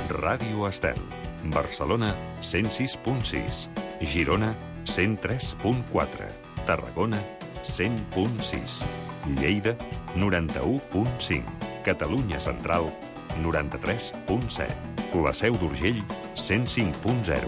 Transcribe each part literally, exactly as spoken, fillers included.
Ràdio Estel. Barcelona, cent sis punt sis. Girona, cent tres punt quatre. Tarragona, cent punt sis. Lleida, noranta-u punt cinc. Catalunya Central, noranta-tres punt set. La Seu d'Urgell, cent cinc punt zero.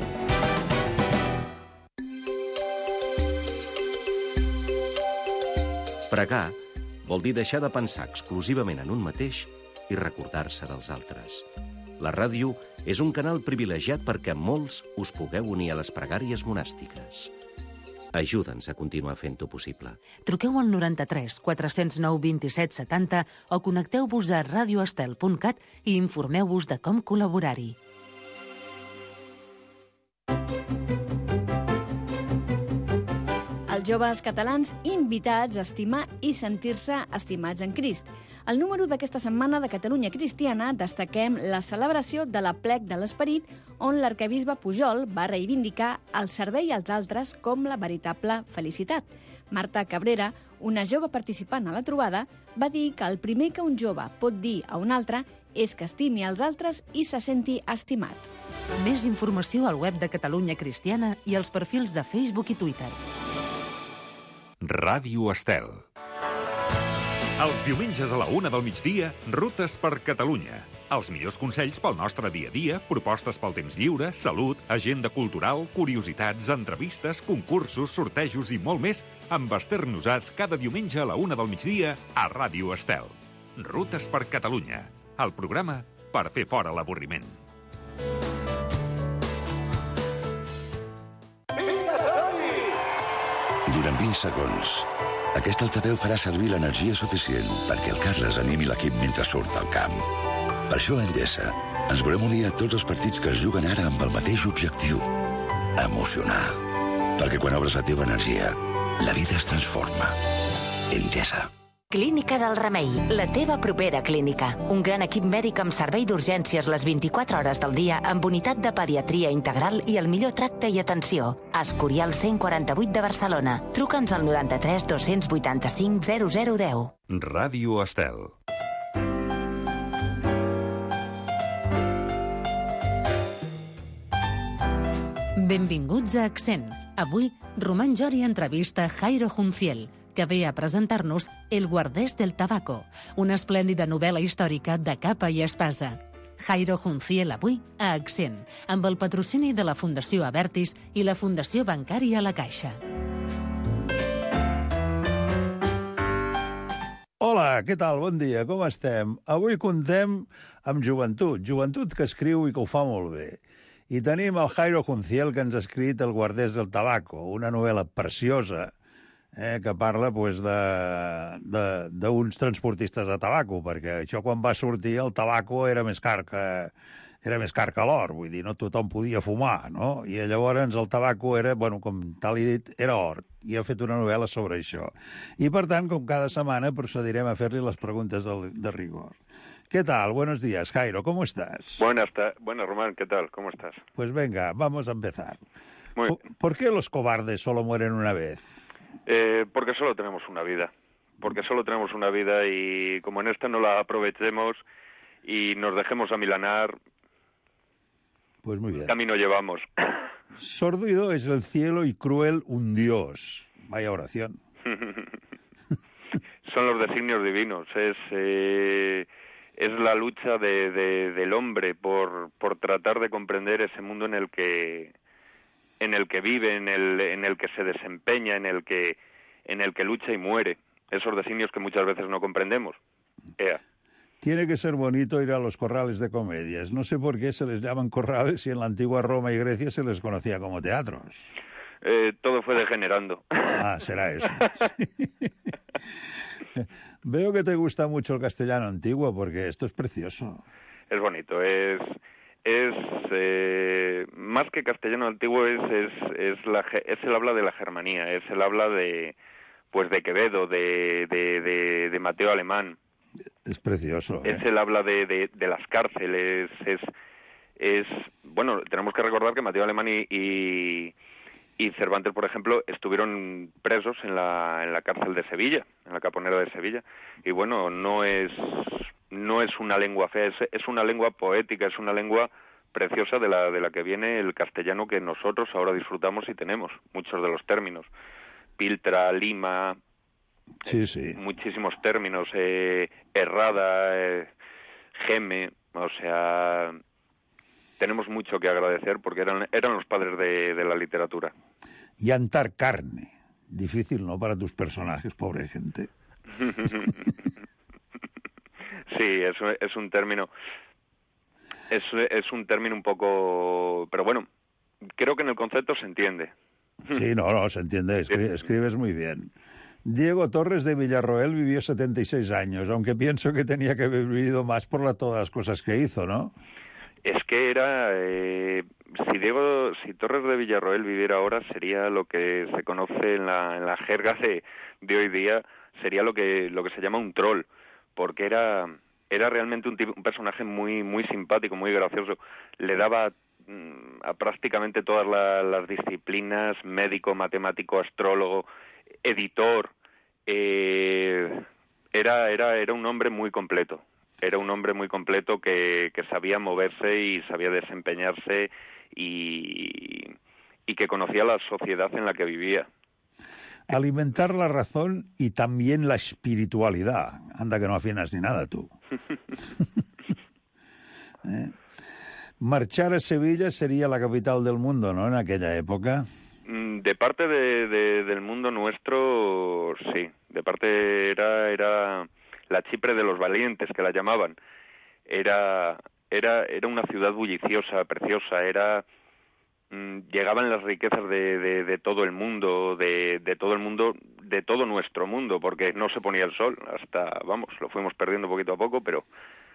Pregar vol dir deixar de pensar exclusivament en un mateix i recordar-se dels altres. La ràdio és un canal privilegiat perquè molts us pugueu unir a les pregàries monàstiques. Ajuda'ns a continuar fent-ho possible. Truqueu al noranta-tres quatre zero nou vint-i-set setanta o connecteu-vos a radioestel punt cat i informeu-vos de com col·laborar-hi. Els joves catalans invitats a estimar i sentir-se estimats en Crist. Al número d'aquesta setmana de Catalunya Cristiana destaquem la celebració de l'Aplec de l'Esperit, on l'arquebisbe Pujol va reivindicar el servei als altres com la veritable felicitat. Marta Cabrera, una jove participant a la trobada, va dir que el primer que un jove pot dir a un altre és que estimi els altres i se senti estimat. Més informació al web de Catalunya Cristiana i als perfils de Facebook i Twitter. Ràdio Estel. Els diumenges a la una del migdia, Rutes per Catalunya. Els millors consells pel nostre dia a dia, propostes pel temps lliure, salut, agenda cultural, curiositats, entrevistes, concursos, sortejos i molt més amb Esther Nosats cada diumenge a la una del migdia a Ràdio Estel. Rutes per Catalunya. El programa per fer fora l'avorriment. Durant vint segons, aquest altaveu farà servir l'energia suficient perquè el Carles animi l'equip mentre surt al camp. Per això a Endesa ens volem unir a tots els partits que es juguen ara amb el mateix objectiu: emocionar. Perquè quan obres la teva energia, la vida es transforma. Endesa. Clínica del Remei, la teva propera clínica. Un gran equip mèdic amb servei d'urgències les vint-i-quatre hores del dia amb unitat de pediatria integral i el millor tracte i atenció. Escorial cent quaranta-vuit de Barcelona. Truca'ns al noranta-tres dos-cents vuitanta-cinc zero zero deu. Ràdio Estel. Benvinguts a Accent. Avui, Román Jori entrevista Jairo Junciel, que ve a presentar-nos El guardés del tabaco, una esplèndida novel·la històrica de capa i espasa. Jairo Junciel avui a Accent, amb el patrocini de la Fundació Abertis i la Fundació Bancària La Caixa. Hola, què tal? Bon dia, com estem? Avui contem amb joventut, joventut que escriu i que ho fa molt bé. I tenim el Jairo Junciel, que ens ha escrit El guardés del tabaco, una novel·la preciosa, Eh, que parla pues, d'uns transportistes de tabaco, perquè això quan va sortir el tabaco era més car que, era més car que l'or, vull dir, no tothom podia fumar, no? I llavors el tabaco era, bueno, com tal he dit, era or, i ha fet una novel·la sobre això. I per tant, com cada setmana, procedirem a fer-li les preguntes de, de rigor. ¿Qué tal? Buenos días, Jairo, ¿cómo estás? Buenas, buenas, Román, ¿qué tal? ¿Cómo estás? Pues venga, vamos a empezar. Muy bien. ¿Por qué los cobardes solo mueren una vez? Eh, porque solo tenemos una vida, porque solo tenemos una vida y como en esta no la aprovechemos y nos dejemos amilanar, pues muy bien. Camino llevamos. Sordido es el cielo y cruel un Dios. Vaya oración. Son los designios divinos, es eh, es la lucha de, de, del hombre por, por tratar de comprender ese mundo en el que en el que vive, en el, en el que se desempeña, en el que, en el que lucha y muere. Esos designios que muchas veces no comprendemos. Ea. Tiene que ser bonito ir a los corrales de comedias. No sé por qué se les llaman corrales si en la antigua Roma y Grecia se les conocía como teatros. Eh, todo fue degenerando. Ah, será eso. Sí. Veo que te gusta mucho el castellano antiguo porque esto es precioso. Es bonito, es... es eh, más que castellano antiguo es es es la es el habla de la Germanía, es el habla de pues de Quevedo, de de de, de Mateo Alemán. Es precioso. Es ¿eh? el habla de, de de las cárceles, es es bueno, tenemos que recordar que Mateo Alemán y, y y Cervantes, por ejemplo, estuvieron presos en la en la cárcel de Sevilla, en la Caponera de Sevilla, y bueno, no es no es una lengua fea, es, es una lengua poética, es una lengua preciosa de la de la que viene el castellano que nosotros ahora disfrutamos y tenemos, muchos de los términos. Piltra, lima, sí, sí. Eh, muchísimos términos, eh, errada, eh, geme, o sea, tenemos mucho que agradecer porque eran, eran los padres de, de la literatura. Llantar carne, difícil, ¿no?, para tus personajes, pobre gente. Sí, es, es un término, es, es un término un poco, pero bueno, creo que en el concepto se entiende. Sí, no, no, se entiende, escri- escribes muy bien. Diego Torres de Villarroel vivió setenta y seis años, aunque pienso que tenía que haber vivido más por la, todas las cosas que hizo, ¿no? Es que era, eh, si Diego, si Torres de Villarroel viviera ahora, sería lo que se conoce en la, en la jerga de, de hoy día, sería lo que, lo que se llama un troll, porque era, era realmente un, tipo, un personaje muy, muy simpático, muy gracioso. Le daba a prácticamente todas la, las disciplinas, médico, matemático, astrólogo, editor, eh, era, era, era un hombre muy completo, era un hombre muy completo que, que sabía moverse y sabía desempeñarse y, y que conocía la sociedad en la que vivía. Alimentar la razón y también la espiritualidad. Anda que no afinas ni nada tú. ¿Eh? Marchar a Sevilla sería la capital del mundo, ¿no?, en aquella época. De parte de, de, del mundo nuestro, sí. De parte era era la Chipre de los valientes, que la llamaban. Era era era una ciudad bulliciosa, preciosa. Era mmm, llegaban las riquezas de, de, de todo el mundo, de, de todo el mundo, de todo nuestro mundo, porque no se ponía el sol hasta, vamos, lo fuimos perdiendo poquito a poco, pero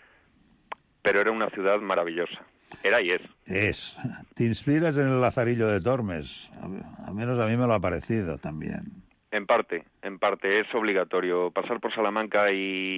pero era una ciudad maravillosa. Era y es. Es. Te inspiras en el Lazarillo de Tormes. A menos a mí me lo ha parecido también. En parte, en parte. Es obligatorio. Pasar por Salamanca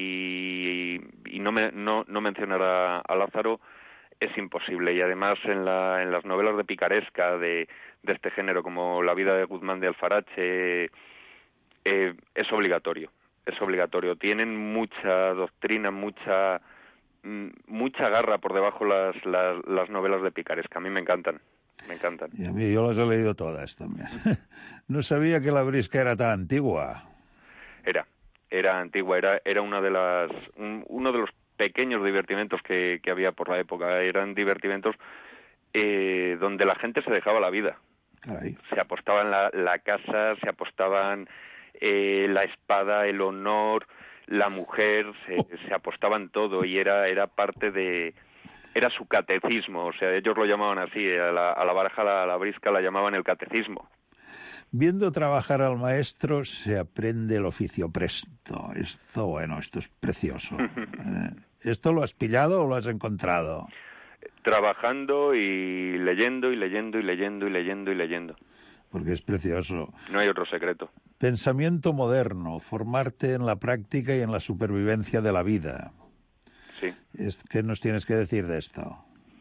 y, y no, me, no, no mencionar a, a Lázaro es imposible. Y además en, la, en las novelas de picaresca de, de este género, como La vida de Guzmán de Alfarache, eh, es obligatorio. Es obligatorio. Tienen mucha doctrina, mucha... mucha garra por debajo las, las, las novelas de picaresca. A mí me encantan, me encantan. Y a mí, yo las he leído todas también. No sabía que La Brisca era tan antigua. Era, era antigua, era, era una de las, un, uno de los pequeños divertimentos que, que había por la época. Eran divertimentos eh, donde la gente se dejaba la vida. Caray. Se apostaban la, la casa, se apostaban eh, la espada, el honor, la mujer, se, oh. se apostaban todo y era era parte de... era su catecismo, o sea, ellos lo llamaban así, a la, a la baraja, a la, a la brisca la llamaban el catecismo. Viendo trabajar al maestro se aprende el oficio presto. Esto, bueno, esto es precioso. eh, ¿Esto lo has pillado o lo has encontrado? Trabajando y leyendo y leyendo y leyendo y leyendo y leyendo. Porque es precioso. No hay otro secreto. Pensamiento moderno, formarte en la práctica y en la supervivencia de la vida. Sí. ¿Qué nos tienes que decir de esto?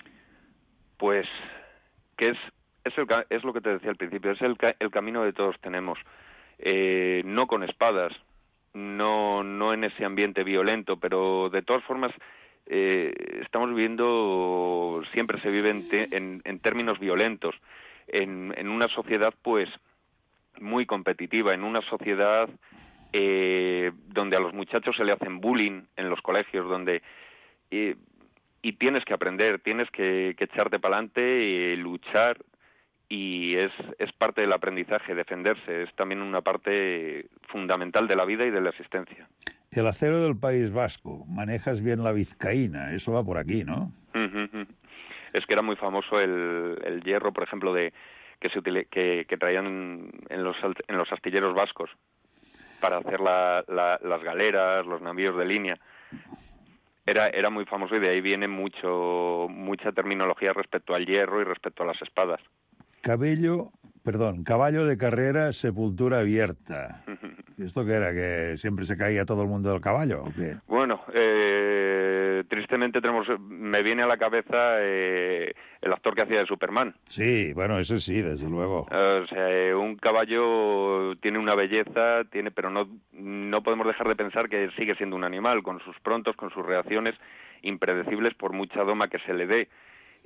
Pues que es es, el, es lo que te decía al principio, es el, el camino que todos tenemos. Eh, no con espadas, no no en ese ambiente violento, pero de todas formas eh, estamos viviendo, siempre se vive en, te, en, en términos violentos, en, en una sociedad pues muy competitiva, en una sociedad eh, donde a los muchachos se le hacen bullying en los colegios, donde eh, y tienes que aprender, tienes que, que echarte para adelante, eh, luchar, y es, es parte del aprendizaje, defenderse, es también una parte fundamental de la vida y de la existencia. El acero del País Vasco, manejas bien la vizcaína, eso va por aquí, ¿no? Uh-huh. Es que era muy famoso el, el hierro, por ejemplo, de que se utile, que, que traían en los, en los astilleros vascos para hacer la, la, las galeras, los navíos de línea. Era, era muy famoso y de ahí viene mucho mucha terminología respecto al hierro y respecto a las espadas. Cabello, perdón, caballo de carrera, sepultura abierta. ¿Esto qué era? ¿Que siempre se caía todo el mundo del caballo o qué? Bueno, eh, tristemente tenemos, me viene a la cabeza eh, el actor que hacía de Superman. Sí, bueno, ese sí, desde luego. O sea, eh, un caballo tiene una belleza, tiene, pero no, no podemos dejar de pensar que sigue siendo un animal, con sus prontos, con sus reacciones impredecibles por mucha doma que se le dé.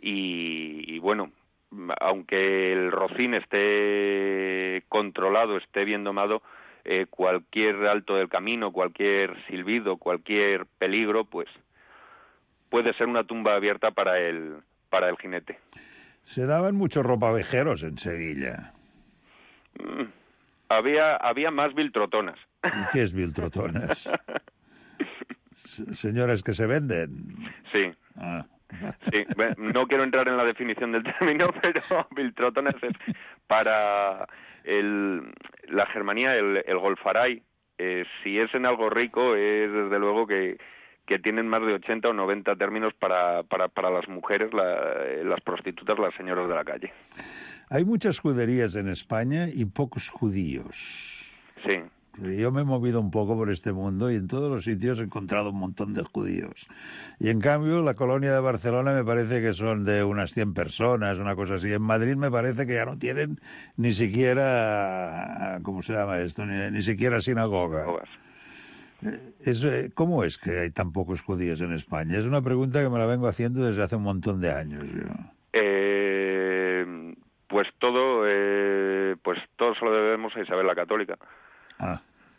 y, y bueno, aunque el rocín esté controlado, esté bien domado, eh, cualquier alto del camino, cualquier silbido, cualquier peligro, pues puede ser una tumba abierta para el, para el jinete. Se daban muchos ropavejeros en Sevilla. Mm, había, había más biltrotonas. ¿Y qué es biltrotonas? ¿Señoras que se venden? Sí. Ah. Sí, no quiero entrar en la definición del término, pero biltrotonas es para el, la Germanía, el, el golfaray. Eh, si es en algo rico, es desde luego que, que tienen más de ochenta o noventa términos para, para, para las mujeres, la, las prostitutas, las señoras de la calle. Hay muchas juderías en España y pocos judíos. Sí. Yo me he movido un poco por este mundo y en todos los sitios he encontrado un montón de judíos. Y en cambio, la colonia de Barcelona me parece que son de unas cien personas, una cosa así. En Madrid me parece que ya no tienen ni siquiera, ¿cómo se llama esto? Ni, ni siquiera sinagoga. Es, ¿Cómo es que hay tan pocos judíos en España? Es una pregunta que me la vengo haciendo desde hace un montón de años. Yo. Eh, pues todo, eh, pues todo se lo debemos a Isabel la Católica. Ah.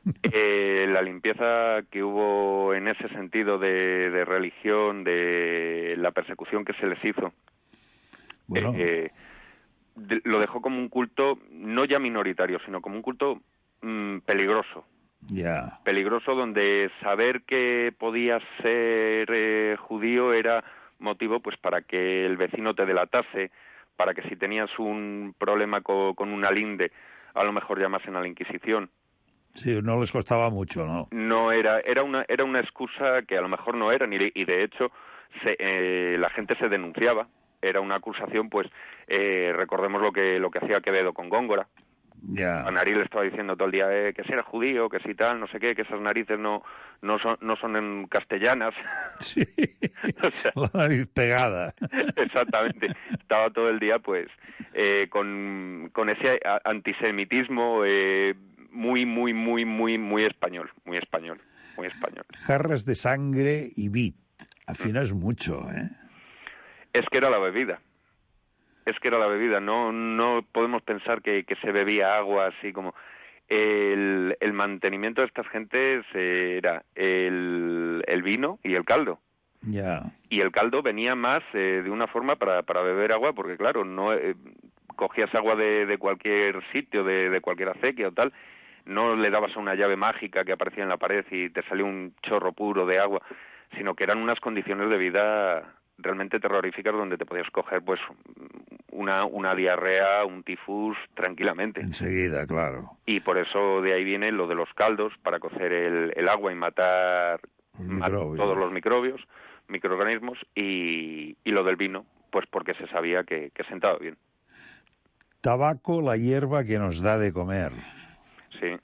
eh, la limpieza que hubo en ese sentido de, de religión, de la persecución que se les hizo, bueno. eh, de, lo dejó como un culto no ya minoritario, sino como un culto mmm, peligroso. Yeah. Peligroso, donde saber que podías ser eh, judío era motivo pues para que el vecino te delatase, para que si tenías un problema co, con una linde, a lo mejor llamasen a la Inquisición. Sí, no les costaba mucho, ¿no? No era, era una, era una excusa que a lo mejor no era, ni, y de hecho se, eh, la gente se denunciaba. Era una acusación, pues, eh, recordemos lo que lo que hacía Quevedo con Góngora. Yeah. A Nariz le estaba diciendo todo el día eh, que si era judío, que si tal, no sé qué, que esas narices no no son no son en castellanas. Sí, o sea, la nariz pegada. Exactamente. Estaba todo el día, pues, eh, con, con ese antisemitismo eh, muy, muy, muy, muy, muy español, muy español, muy español. Jarras de sangre y bit. Afinas mm. mucho, ¿eh? Es que era la bebida. Es que era la bebida. No, no podemos pensar que, que se bebía agua así como... El, el mantenimiento de estas gentes era el, el vino y el caldo. Ya. Yeah. Y el caldo venía más eh, de una forma para, para beber agua, porque claro, no eh, cogías agua de, de cualquier sitio, de, de cualquier acequia o tal, no le dabas a una llave mágica que aparecía en la pared y te salía un chorro puro de agua, sino que eran unas condiciones de vida realmente terroríficas donde te podías coger pues una, una diarrea, un tifus tranquilamente. Enseguida, claro. Y por eso de ahí viene lo de los caldos, para cocer el, el agua y matar a todos los microbios, microorganismos, y, y lo del vino, pues porque se sabía que, que sentaba bien. Tabaco, la hierba que nos da de comer. Sí.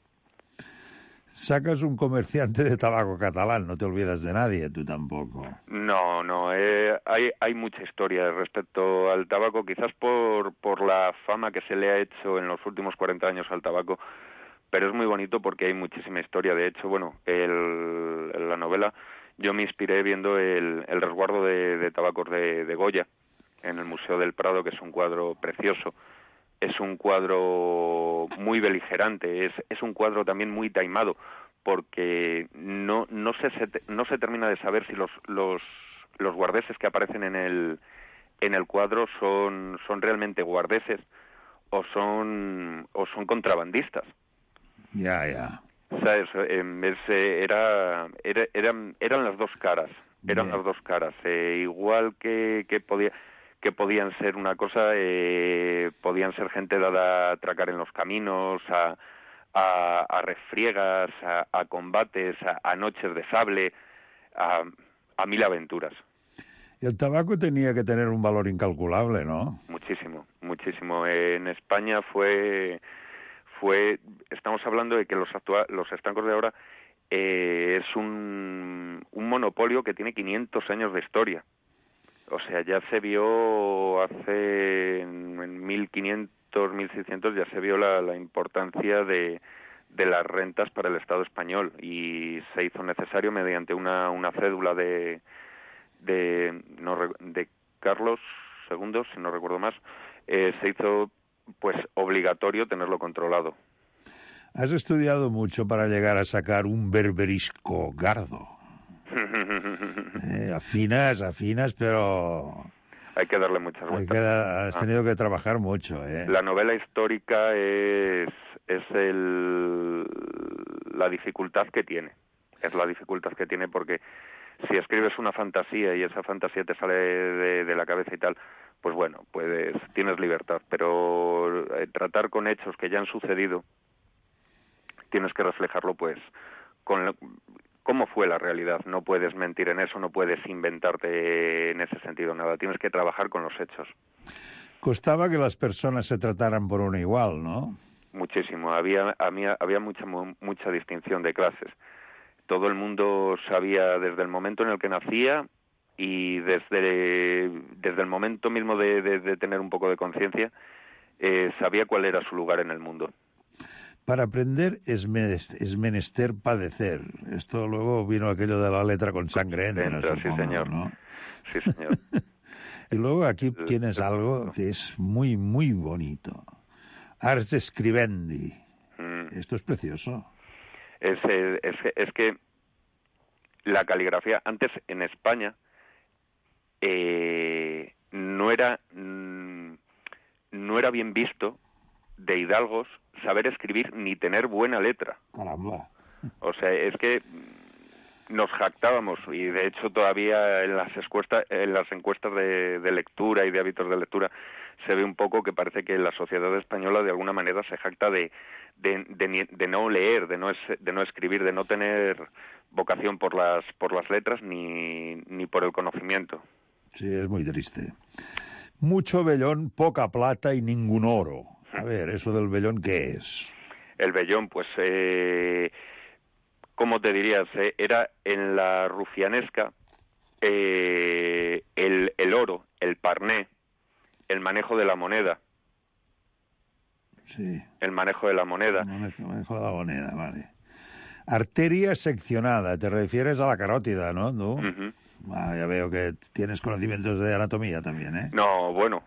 Sacas un comerciante de tabaco catalán, no te olvidas de nadie, tú tampoco. No, no, eh, hay, hay mucha historia respecto al tabaco, quizás por, por la fama que se le ha hecho en los últimos cuarenta años al tabaco, pero es muy bonito porque hay muchísima historia. De hecho, bueno, el, la novela, yo me inspiré viendo el, el resguardo de, de tabacos de, de Goya en el Museo del Prado, que es un cuadro precioso. Es un cuadro muy beligerante, es, es un cuadro también muy taimado, porque no no se, se no se termina de saber si los los los guardeses que aparecen en el en el cuadro son son realmente guardeses o son o son contrabandistas. Ya, ya. ¿Sabes? Es, era, era eran eran las dos caras, eran yeah. las dos caras. Eh, igual que que podía que podían ser una cosa, eh, podían ser gente dada a atracar en los caminos, a, a, a refriegas, a, a combates, a, a noches de sable, a, a mil aventuras. Y el tabaco tenía que tener un valor incalculable, ¿no? Muchísimo, muchísimo. Eh, en España fue, fue, estamos hablando de que los actual, los estancos de ahora eh, es un, un monopolio que tiene quinientos años de historia. O sea, ya se vio hace, en mil quinientos, mil seiscientos, ya se vio la, la importancia de, de las rentas para el Estado español, y se hizo necesario mediante una, una cédula de, de, no, de Carlos segundos, si no recuerdo más, eh, se hizo pues obligatorio tenerlo controlado. Has estudiado mucho para llegar a sacar un berberisco gardo. eh, afinas, afinas, pero... Hay que darle muchas vueltas. Hay que da... Has tenido ah. que trabajar mucho, ¿eh? La novela histórica es, es el, la dificultad que tiene. Es la dificultad que tiene porque si escribes una fantasía y esa fantasía te sale de, de la cabeza y tal, pues bueno, puedes, tienes libertad. Pero eh, tratar con hechos que ya han sucedido, tienes que reflejarlo pues con lo, cómo fue la realidad. No puedes mentir en eso, no puedes inventarte en ese sentido nada. Tienes que trabajar con los hechos. Costaba que las personas se trataran por uno igual, ¿no? Muchísimo. Había, había, había mucha, mucha distinción de clases. Todo el mundo sabía desde el momento en el que nacía y desde, desde el momento mismo de, de, de tener un poco de conciencia, eh, sabía cuál era su lugar en el mundo. Para aprender es menester, es menester padecer. Esto luego vino aquello de la letra con sangre entra, entra supongo, sí, señor. ¿no? Sí, señor. Y luego aquí tienes algo que es muy, muy bonito. Ars scribendi. Mm. Esto es precioso. Es, es, es que la caligrafía, antes en España, eh, no era no era bien visto de hidalgos saber escribir ni tener buena letra. Caramba. O sea, es que nos jactábamos, y de hecho todavía en las encuestas, en las encuestas de, de lectura y de hábitos de lectura se ve un poco que parece que la sociedad española de alguna manera se jacta de de, de, de no leer, de no, es, de no escribir, de no tener vocación por las por las letras ni, ni por el conocimiento. Sí, es muy triste. Mucho vellón, poca plata y ningún oro. A ver, ¿eso del vellón qué es? El vellón, pues, eh, ¿cómo te dirías? Eh, era en la rufianesca eh, el, el oro, el parné, el manejo de la moneda. Sí. El manejo de la moneda. El manejo, manejo de la moneda, vale. Arteria seccionada, te refieres a la carótida, ¿no? ¿No? Uh-huh. Ah, ya veo que tienes conocimientos de anatomía también, ¿eh? No, bueno.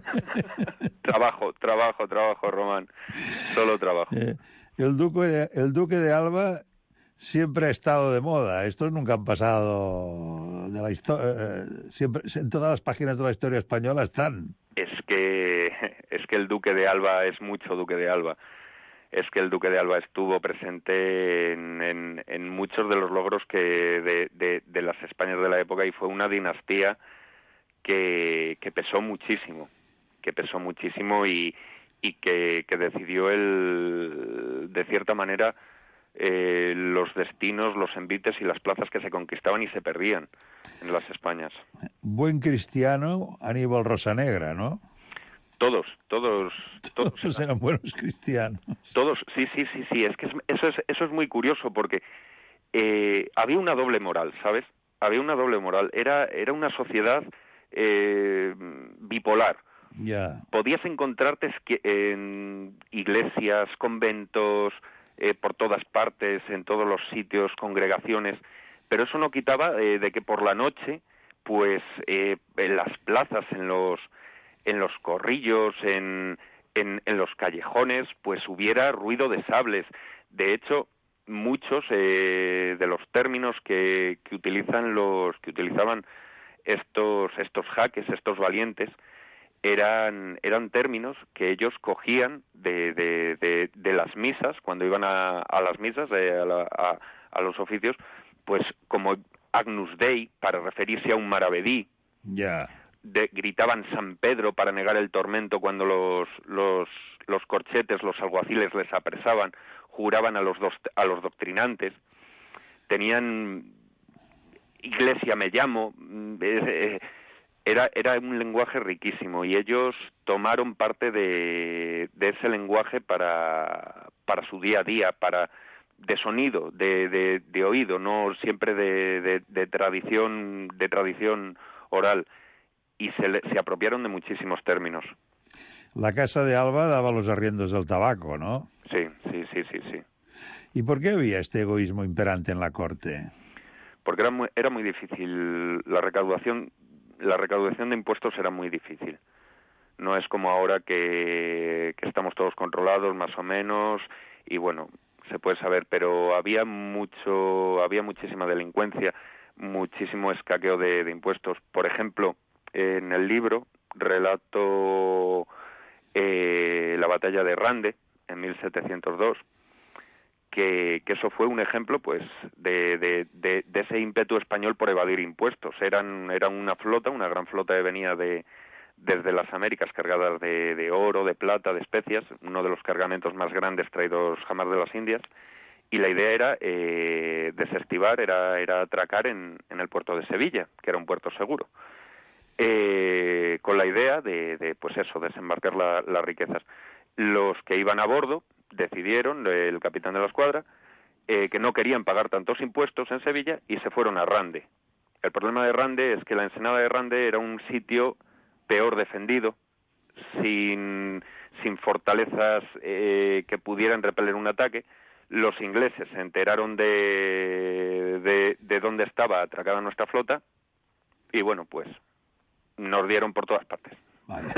trabajo, trabajo, trabajo, Román. Solo trabajo. Eh, el, duque de, el Duque de Alba siempre ha estado de moda. Estos nunca han pasado de la historia. Eh, siempre, en todas las páginas de la historia española están. Es que, es que el Duque de Alba es mucho Duque de Alba. Es que el Duque de Alba estuvo presente en, en, en muchos de los logros que de, de, de las Españas de la época y fue una dinastía que, que pesó muchísimo, que pesó muchísimo y, y que, que decidió el, de cierta manera eh, los destinos, los envites y las plazas que se conquistaban y se perdían en las Españas. Buen cristiano, Aníbal Rosanegra, ¿no? Todos, todos, todos, todos eran buenos cristianos. Todos, sí, sí, sí, sí. Es que es, eso es eso es muy curioso porque eh, había una doble moral, ¿sabes? Había una doble moral. Era era una sociedad eh, bipolar. Ya. Yeah. Podías encontrarte en iglesias, conventos, eh, por todas partes, en todos los sitios, congregaciones, pero eso no quitaba eh, de que por la noche, pues, eh, en las plazas, en los en los corrillos, en, en, en los callejones, pues hubiera ruido de sables. De hecho, muchos eh, de los términos que, que utilizan los que utilizaban estos estos jaques, estos valientes, eran eran términos que ellos cogían de, de, de, de las misas, cuando iban a, a las misas, de, a, la, a, a los oficios, pues como Agnus Dei, para referirse a un maravedí. Ya. Yeah. De, gritaban San Pedro para negar el tormento cuando los, los, los corchetes, los alguaciles les apresaban, juraban a los, dos, a los doctrinantes, tenían Iglesia me llamo, eh, era, era un lenguaje riquísimo y ellos tomaron parte de, de ese lenguaje para, para su día a día, para de sonido, de, de, de oído, no siempre de, de, de tradición, de tradición oral. Y se, le, se apropiaron de muchísimos términos. La Casa de Alba daba los arriendos del tabaco, ¿no? Sí, sí, sí, sí, sí. ¿Y por qué había este egoísmo imperante en la corte? Porque era muy, era muy difícil. La recaudación, la recaudación de impuestos era muy difícil. No es como ahora que, que estamos todos controlados más o menos y bueno, se puede saber, pero había mucho, había muchísima delincuencia, muchísimo escaqueo de, de impuestos. Por ejemplo, en el libro relato eh, la batalla de Rande en mil setecientos dos, que, que eso fue un ejemplo pues de, de, de, de ese ímpetu español por evadir impuestos. Eran, eran una flota, una gran flota que venía de desde las Américas cargadas de, de oro, de plata, de especias, uno de los cargamentos más grandes traídos jamás de las Indias, y la idea era eh, desestivar, era, era atracar en, en el puerto de Sevilla, que era un puerto seguro, eh, con la idea de, de pues eso, desembarcar la, las riquezas. Los que iban a bordo decidieron, el capitán de la escuadra, eh, que no querían pagar tantos impuestos en Sevilla y se fueron a Rande. El problema de Rande es que la ensenada de Rande era un sitio peor defendido, sin, sin fortalezas eh, que pudieran repeler un ataque. Los ingleses se enteraron de, de, de dónde estaba atracada nuestra flota y bueno, pues nos dieron por todas partes. Vaya.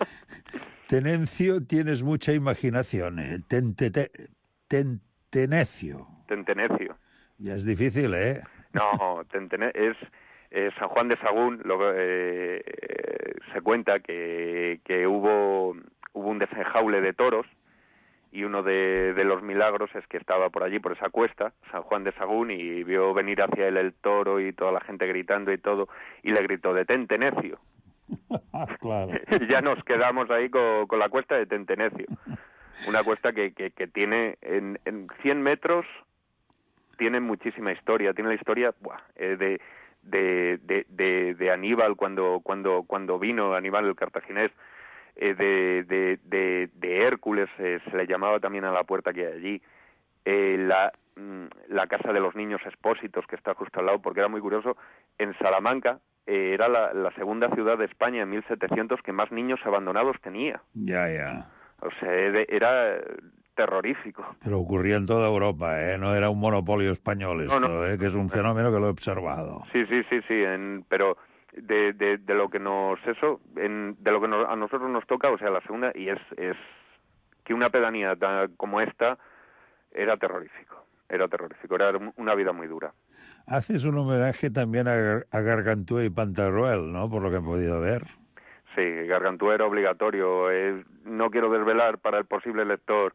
Tenencio, tienes mucha imaginación, ¿eh? Tente, tentenecio. Tentenecio. Ya es difícil, ¿eh? No, tentene es... Eh, San Juan de Sagún lo, eh, eh, se cuenta que, que hubo, hubo un desenjaule de toros y uno de, de los milagros es que estaba por allí, por esa cuesta, San Juan de Sagún, y vio venir hacia él el toro y toda la gente gritando y todo, y le gritó, detente necio. Claro. Y ya nos quedamos ahí con, con la cuesta de Tentenecio, una cuesta que, que, que tiene en, en cien metros, tiene muchísima historia, tiene la historia buah, eh, de... De, de, de, de Aníbal cuando cuando cuando vino Aníbal el cartaginés, eh, de, de, de, de Hércules, eh, se le llamaba también a la puerta que hay allí, eh, la, la casa de los niños expósitos que está justo al lado, porque era muy curioso, en Salamanca eh, era la, la segunda ciudad de España en mil setecientos que más niños abandonados tenía. Ya, ya. O sea, era terrorífico. Pero ocurría en toda Europa, ¿eh? No era un monopolio español esto, no, no. ¿eh? Que es un fenómeno que lo he observado. Sí, sí, sí, sí, en, pero de, de, de lo que nos eso, en, de lo que nos, a nosotros nos toca, o sea, la segunda, y es, es que una pedanía tan, como esta era terrorífico, era terrorífico, era una vida muy dura. Haces un homenaje también a, a Gargantúa y Pantagruel, ¿no? Por lo que he podido ver. Sí, Gargantúa era obligatorio. Eh, no quiero desvelar para el posible lector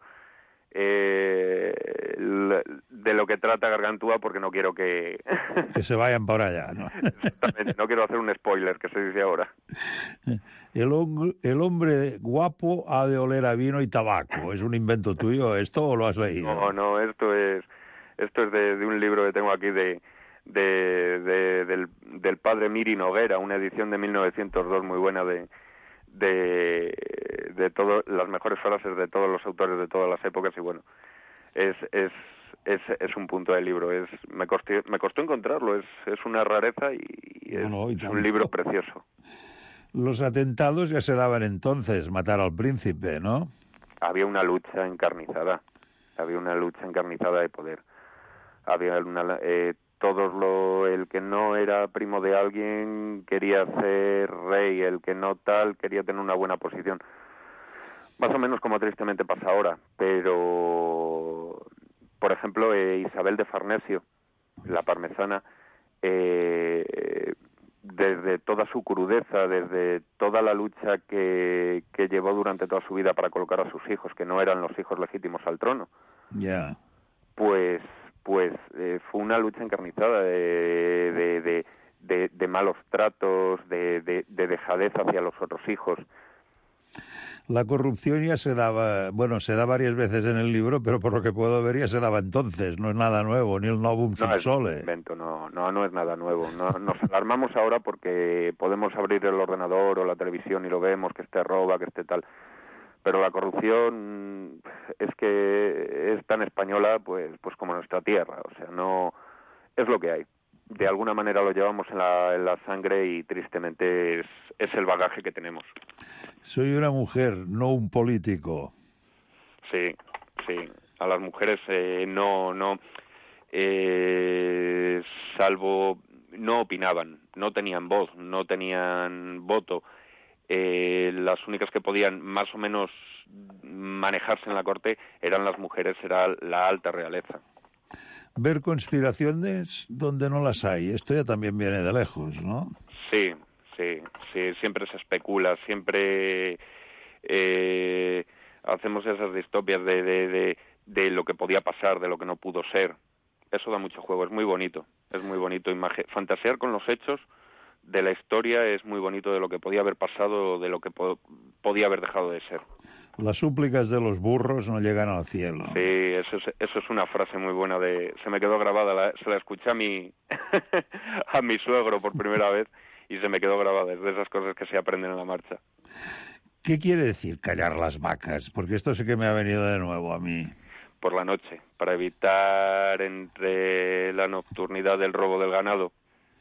eh, de lo que trata Gargantúa porque no quiero que... que se vayan por allá, ¿no? Exactamente, no quiero hacer un spoiler, que se dice ahora. El, hom- el hombre guapo ha de oler a vino y tabaco. ¿Es un invento tuyo esto o lo has leído? No, no, esto es, esto es de, de un libro que tengo aquí de... De, de, del, del padre Miri Noguera, una edición de mil novecientos dos muy buena de de, de todo, las mejores frases de todos los autores de todas las épocas, y bueno, es es es, es un punto del libro, es me costó, me costó encontrarlo, es, es una rareza y es, no, no, y es un libro precioso. Los atentados ya se daban entonces, matar al príncipe, ¿no? Había una lucha encarnizada, había una lucha encarnizada de poder, había una... Eh, todos lo, el que no era primo de alguien quería ser rey, el que no tal quería tener una buena posición. Más o menos como tristemente pasa ahora, pero, por ejemplo, eh, Isabel de Farnesio, la parmesana, eh, desde toda su crudeza, desde toda la lucha que, que llevó durante toda su vida para colocar a sus hijos, que no eran los hijos legítimos al trono, ya, yeah. pues... pues eh, fue una lucha encarnizada de, de, de, de, de malos tratos, de, de, de dejadez hacia los otros hijos. La corrupción ya se daba, bueno, se da varias veces en el libro, pero por lo que puedo ver ya se daba entonces, no es nada nuevo, ni el novum sub sole. No es invento, no, no, no es nada nuevo. No, nos alarmamos ahora porque podemos abrir el ordenador o la televisión y lo vemos, que esté roba, que esté tal... Pero la corrupción es que es tan española pues pues como nuestra tierra, o sea, no es lo que hay. De alguna manera lo llevamos en la, en la sangre y tristemente es, es el bagaje que tenemos. Soy una mujer, no un político. Sí, sí. A las mujeres eh, no, no, eh, salvo no opinaban, no tenían voz, no tenían voto. Eh, las únicas que podían más o menos manejarse en la corte eran las mujeres, era la alta realeza. Ver conspiraciones donde no las hay, esto ya también viene de lejos, ¿no? Sí, sí, sí, siempre se especula, siempre eh, hacemos esas distopias de, de, de, de lo que podía pasar, de lo que no pudo ser. Eso da mucho juego, es muy bonito, es muy bonito. Imag- fantasear con los hechos de la historia es muy bonito, de lo que podía haber pasado, de lo que po- podía haber dejado de ser. Las súplicas de los burros no llegan al cielo. Sí, eso es, eso es una frase muy buena, de se me quedó grabada, la, se la escuché a mi, a mi suegro por primera vez y se me quedó grabada, es de esas cosas que se aprenden en la marcha. ¿Qué quiere decir callar las vacas? Porque esto sí que me ha venido de nuevo a mí. Por la noche, para evitar entre la nocturnidad del robo del ganado.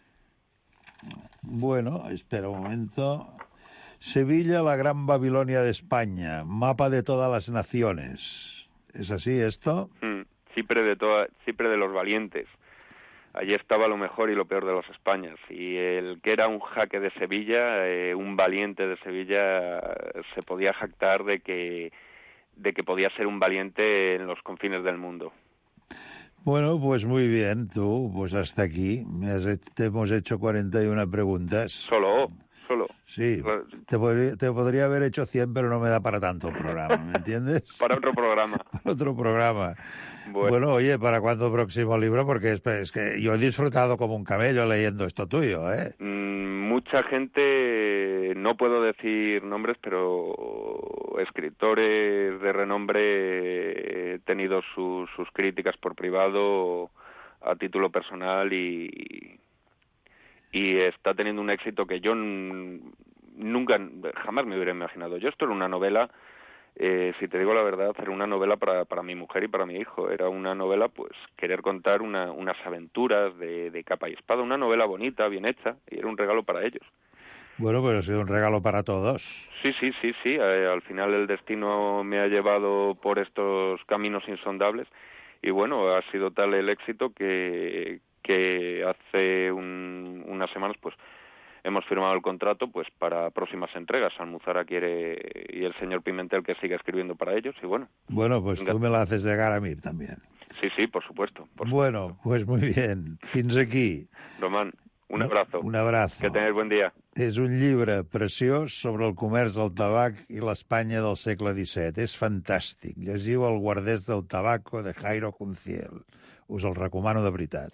Bueno, espera un momento. Sevilla, la gran Babilonia de España, mapa de todas las naciones. ¿Es así esto? Mm, Chipre de toda, Chipre de los valientes. Allí estaba lo mejor y lo peor de las Españas. Y el que era un jaque de Sevilla, eh, un valiente de Sevilla, se podía jactar de que, de que podía ser un valiente en los confines del mundo. Bueno, pues muy bien, tú, pues hasta aquí. Me has hecho- te hemos hecho cuarenta y una preguntas. Solo, solo. Sí, te podría, te podría haber hecho cien, pero no me da para tanto el programa, ¿me entiendes? Para otro programa. Para otro programa. Bueno. Bueno, oye, ¿para cuándo el próximo libro? Porque es, es que yo he disfrutado como un camello leyendo esto tuyo, ¿eh? Mm, mucha gente, no puedo decir nombres, pero escritores de renombre, he tenido sus, sus críticas por privado a título personal y, y está teniendo un éxito que yo n- nunca, jamás me hubiera imaginado. Yo esto era una novela, eh, si te digo la verdad, era una novela para, para mi mujer y para mi hijo. Era una novela, pues, querer contar una, unas aventuras de, de capa y espada, una novela bonita, bien hecha, y era un regalo para ellos. Bueno, pues ha sido un regalo para todos. Sí, sí, sí, sí. Eh, al final el destino me ha llevado por estos caminos insondables y bueno, ha sido tal el éxito que, que hace un, unas semanas pues hemos firmado el contrato pues para próximas entregas. Almuzara quiere y el señor Pimentel que siga escribiendo para ellos y bueno. Bueno, pues venga. tú me la haces llegar a mí también. Sí, sí, por supuesto. Por Bueno, supuesto. pues muy bien. Fins aquí. Román, un abrazo. Un abrazo. Que tenés buen dia. És un llibre preciós sobre el comerç del tabac i l'Espanya del segle disset. És fantàstic. Llegiu El guardés del tabaco de Jairo Junciel. Us el recomano de veritat.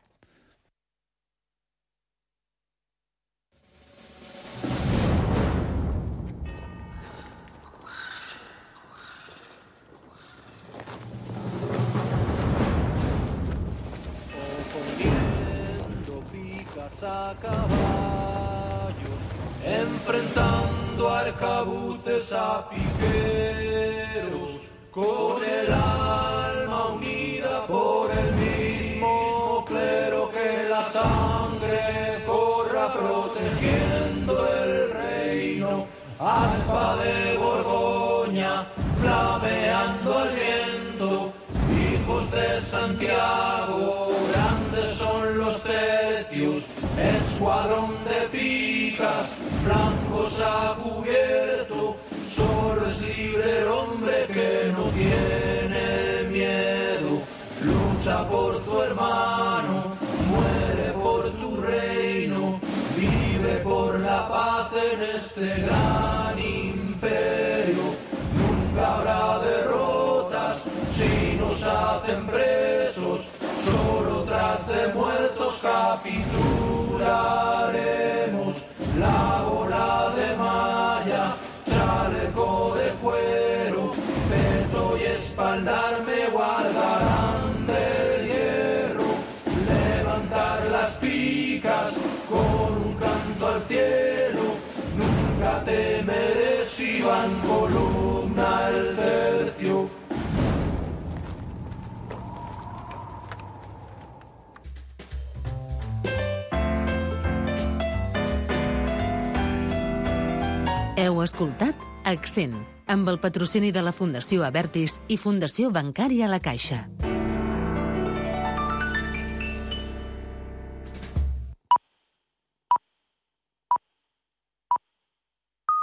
A caballos, enfrentando arcabuces a piqueros, con el alma unida por el mismo clero, que la sangre corra protegiendo el reino, aspa de Borgoña, flameando al viento, hijos de Santiago, grandes son los tercios, escuadrón de picas, flancos a cubierto, solo es libre el hombre que no tiene miedo, lucha por tu hermano, muere por tu reino, vive por la paz en este gran imperio, nunca habrá derrotas si nos hacen presos, solo tras de muertos capturaremos la bola de malla, chaleco de cuero, peto y espaldar me guardarán del hierro, levantar las picas con un canto al cielo, nunca temeré si van columna el tercio. Heu escoltat Accent, amb el patrocini de la Fundació Abertis i Fundació Bancària La Caixa.